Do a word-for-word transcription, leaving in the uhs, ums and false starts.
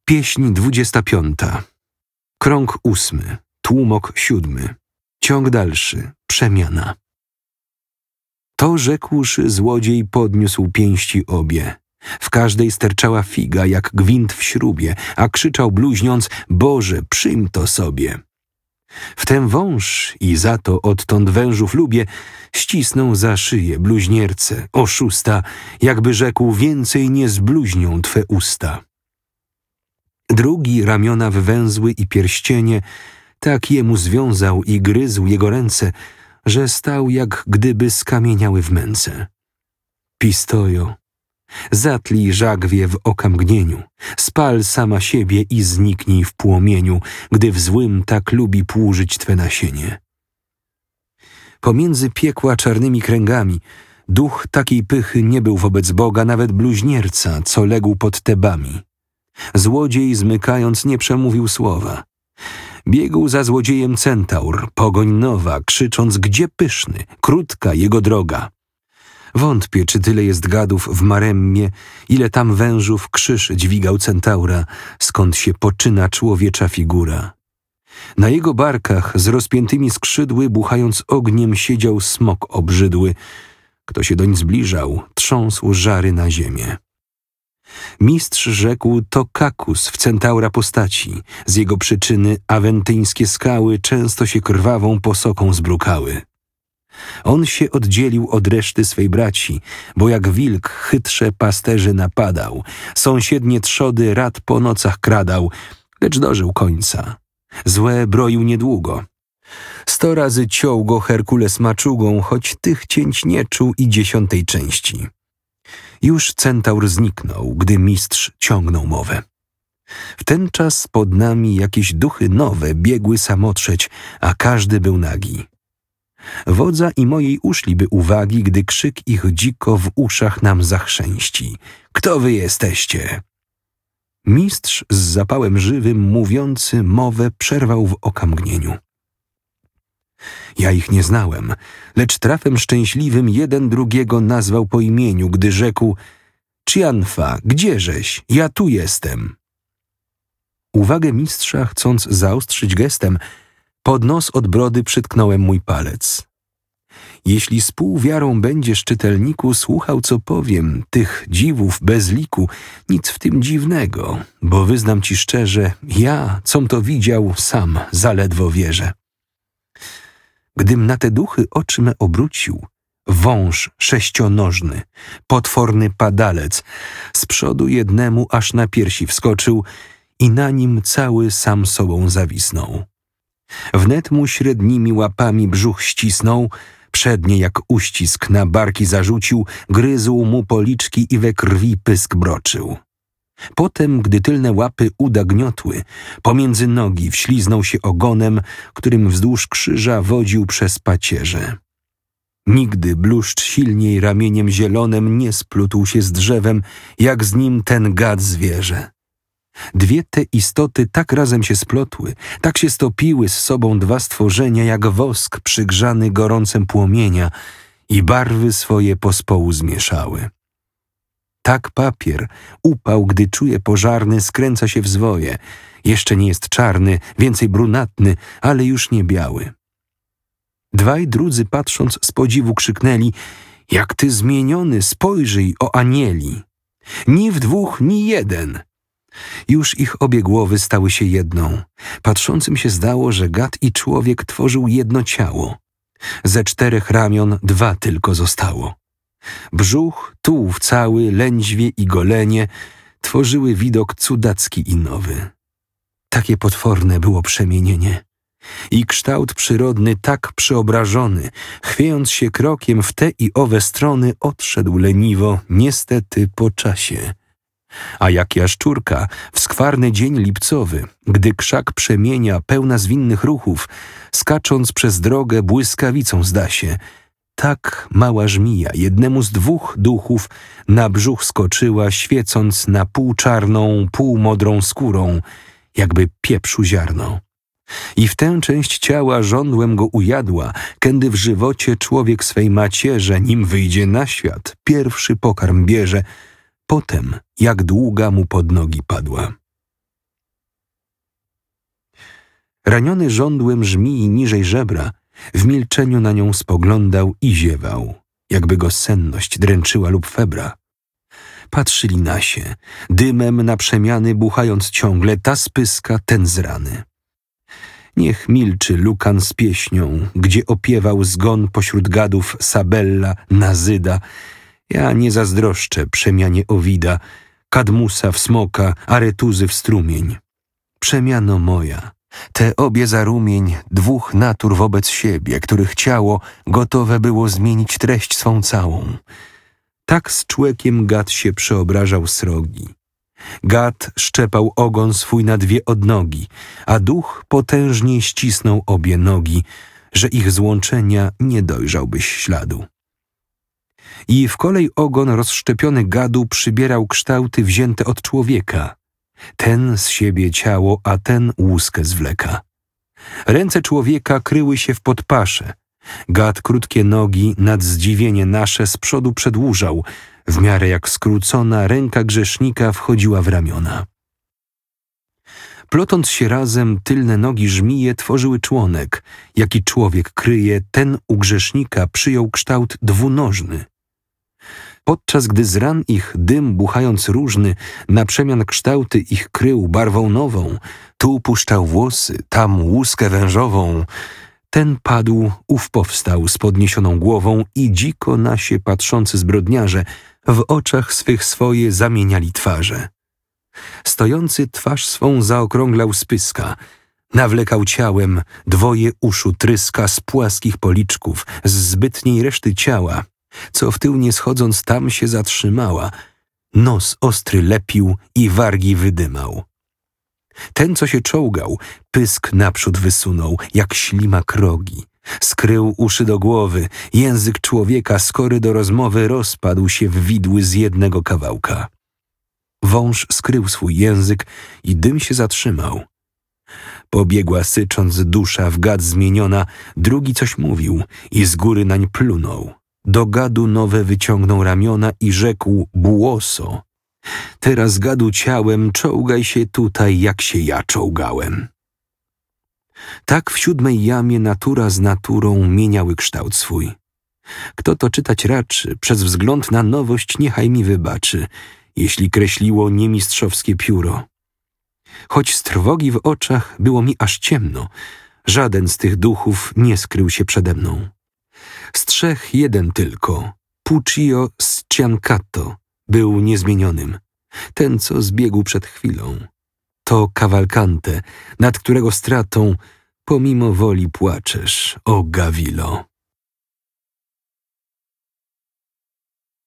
Pieśń dwudziesta piąta. Krąg ósmy. Tłumok siódmy. Ciąg dalszy. Przemiana. To rzekłszy, złodziej podniósł pięści obie. W każdej sterczała figa, jak gwint w śrubie, a krzyczał bluźniąc: Boże, przyjm to sobie. Wtem wąż, i za to odtąd wężów lubię, ścisnął za szyję bluźnierce, oszusta, jakby rzekł: więcej nie zbluźnią twe usta. Drugi ramiona wywęzły i pierścienie, tak jemu związał i gryzł jego ręce, że stał, jak gdyby skamieniały w męce. Pistojo, zatlij żagwie w okamgnieniu, spal sama siebie i zniknij w płomieniu, gdy w złym tak lubi płużyć twe nasienie. Pomiędzy piekła czarnymi kręgami duch takiej pychy nie był wobec Boga, nawet bluźnierca, co legł pod Tebami. Złodziej, zmykając, nie przemówił słowa. Biegł za złodziejem centaur, pogoń nowa, krzycząc: gdzie pyszny, krótka jego droga. Wątpię, czy tyle jest gadów w Maremmie, ile tam wężów krzyż dźwigał centaura, skąd się poczyna człowiecza figura. Na jego barkach z rozpiętymi skrzydły, buchając ogniem, siedział smok obrzydły. Kto się doń zbliżał, trząsł żary na ziemię. Mistrz rzekł: to kakus w centaura postaci, z jego przyczyny awentyńskie skały często się krwawą posoką zbrukały. On się oddzielił od reszty swej braci, bo jak wilk chytrze pasterzy napadał, sąsiednie trzody rad po nocach kradał, lecz dożył końca. Złe broił niedługo. Sto razy ciął go Herkules maczugą, choć tych cięć nie czuł i dziesiątej części. Już centaur zniknął, gdy mistrz ciągnął mowę. W ten czas pod nami jakieś duchy nowe biegły samotrzeć, a każdy był nagi. Wodza i mojej uszliby uwagi, gdy krzyk ich dziko w uszach nam zachrzęści. Kto wy jesteście? Mistrz z zapałem żywym, mówiący mowę, przerwał w okamgnieniu. Ja ich nie znałem, lecz trafem szczęśliwym jeden drugiego nazwał po imieniu, gdy rzekł: Cianfa, gdzieżeś? Ja tu jestem. Uwagę mistrza chcąc zaostrzyć gestem, pod nos od brody przytknąłem mój palec. Jeśli z pół wiarą będziesz, czytelniku, słuchał, co powiem, tych dziwów bez liku, nic w tym dziwnego, bo wyznam ci szczerze, ja, com to widział, sam zaledwo wierzę. Gdym na te duchy oczy me obrócił, wąż sześcionożny, potworny padalec, z przodu jednemu aż na piersi wskoczył i na nim cały sam sobą zawisnął. Wnet mu średnimi łapami brzuch ścisnął, przednie jak uścisk na barki zarzucił, gryzł mu policzki i we krwi pysk broczył. Potem, gdy tylne łapy uda gniotły, pomiędzy nogi wśliznął się ogonem, którym wzdłuż krzyża wodził przez pacierze. Nigdy bluszcz silniej ramieniem zielonym nie splótł się z drzewem, jak z nim ten gad zwierzę. Dwie te istoty tak razem się splotły, tak się stopiły z sobą dwa stworzenia, jak wosk przygrzany gorącem płomienia, i barwy swoje pospołu zmieszały. Tak papier, upał, gdy czuje pożarny, skręca się w zwoje. Jeszcze nie jest czarny, więcej brunatny, ale już nie biały. Dwaj drudzy, patrząc z podziwu, krzyknęli: jak ty zmieniony, spojrzyj, o anieli! Ni w dwóch, ni jeden! Już ich obie głowy stały się jedną. Patrzącym się zdało, że gad i człowiek tworzył jedno ciało. Ze czterech ramion dwa tylko zostało. Brzuch, tułów cały, lędźwie i golenie tworzyły widok cudacki i nowy. Takie potworne było przemienienie. I kształt przyrodny tak przeobrażony, chwiejąc się krokiem w te i owe strony, odszedł leniwo, niestety po czasie. A jak jaszczurka w skwarny dzień lipcowy, gdy krzak przemienia, pełna zwinnych ruchów, skacząc przez drogę błyskawicą zda się, tak mała żmija jednemu z dwóch duchów na brzuch skoczyła, świecąc na pół czarną, pół modrą skórą, jakby pieprzu ziarno. I w tę część ciała żądłem go ujadła, kędy w żywocie człowiek swej macierze, nim wyjdzie na świat, pierwszy pokarm bierze, potem jak długa mu pod nogi padła. Raniony żądłem żmii niżej żebra, w milczeniu na nią spoglądał i ziewał, jakby go senność dręczyła lub febra. Patrzyli na się, dymem na przemiany buchając ciągle, ta spyska, ten z rany. Niech milczy Lukan z pieśnią, gdzie opiewał zgon pośród gadów Sabella, Nazyda. Ja nie zazdroszczę przemianie Owida, Kadmusa w smoka, Aretuzy w strumień. Przemiano moja, te obie za rumień dwóch natur wobec siebie, których ciało gotowe było zmienić treść swą całą. Tak z człekiem Gad się przeobrażał srogi. Gad szczepał ogon swój na dwie odnogi, a duch potężnie ścisnął obie nogi, że ich złączenia nie dojrzałbyś śladu. I w kolej ogon rozszczepiony Gadu przybierał kształty wzięte od człowieka. Ten z siebie ciało, a ten łuskę zwleka. Ręce człowieka kryły się w podpasze. Gad krótkie nogi nad zdziwienie nasze z przodu przedłużał, w miarę jak skrócona ręka grzesznika wchodziła w ramiona. Plotąc się razem, tylne nogi żmije tworzyły członek, jaki człowiek kryje, ten u grzesznika przyjął kształt dwunożny. Podczas gdy z ran ich dym buchając różny, na przemian kształty ich krył barwą nową, tu puszczał włosy, tam łuskę wężową, ten padł, ów powstał z podniesioną głową i dziko nasie patrzący zbrodniarze w oczach swych swoje zamieniali twarze. Stojący twarz swą zaokrąglał spyska, nawlekał ciałem dwoje uszu tryska z płaskich policzków, z zbytniej reszty ciała, co w tył nie schodząc tam się zatrzymała, nos ostry lepił i wargi wydymał. Ten, co się czołgał, pysk naprzód wysunął, jak ślimak rogi. Skrył uszy do głowy, język człowieka skory do rozmowy rozpadł się w widły z jednego kawałka. Wąż skrył swój język i dym się zatrzymał. Pobiegła sycząc dusza w gad zmieniona, drugi coś mówił i z góry nań plunął. Do Gadu nowe wyciągnął ramiona i rzekł bułoso. Teraz Gadu ciałem czołgaj się tutaj, jak się ja czołgałem. Tak w siódmej jamie natura z naturą mieniały kształt swój. Kto to czytać raczy, przez wzgląd na nowość niechaj mi wybaczy, jeśli kreśliło niemistrzowskie pióro. Choć z trwogi w oczach było mi aż ciemno, żaden z tych duchów nie skrył się przede mną. Z trzech jeden tylko, Puccio z Ciancato, był niezmienionym, ten, co zbiegł przed chwilą. To Cavalcante, nad którego stratą pomimo woli płaczesz, o Gawilo.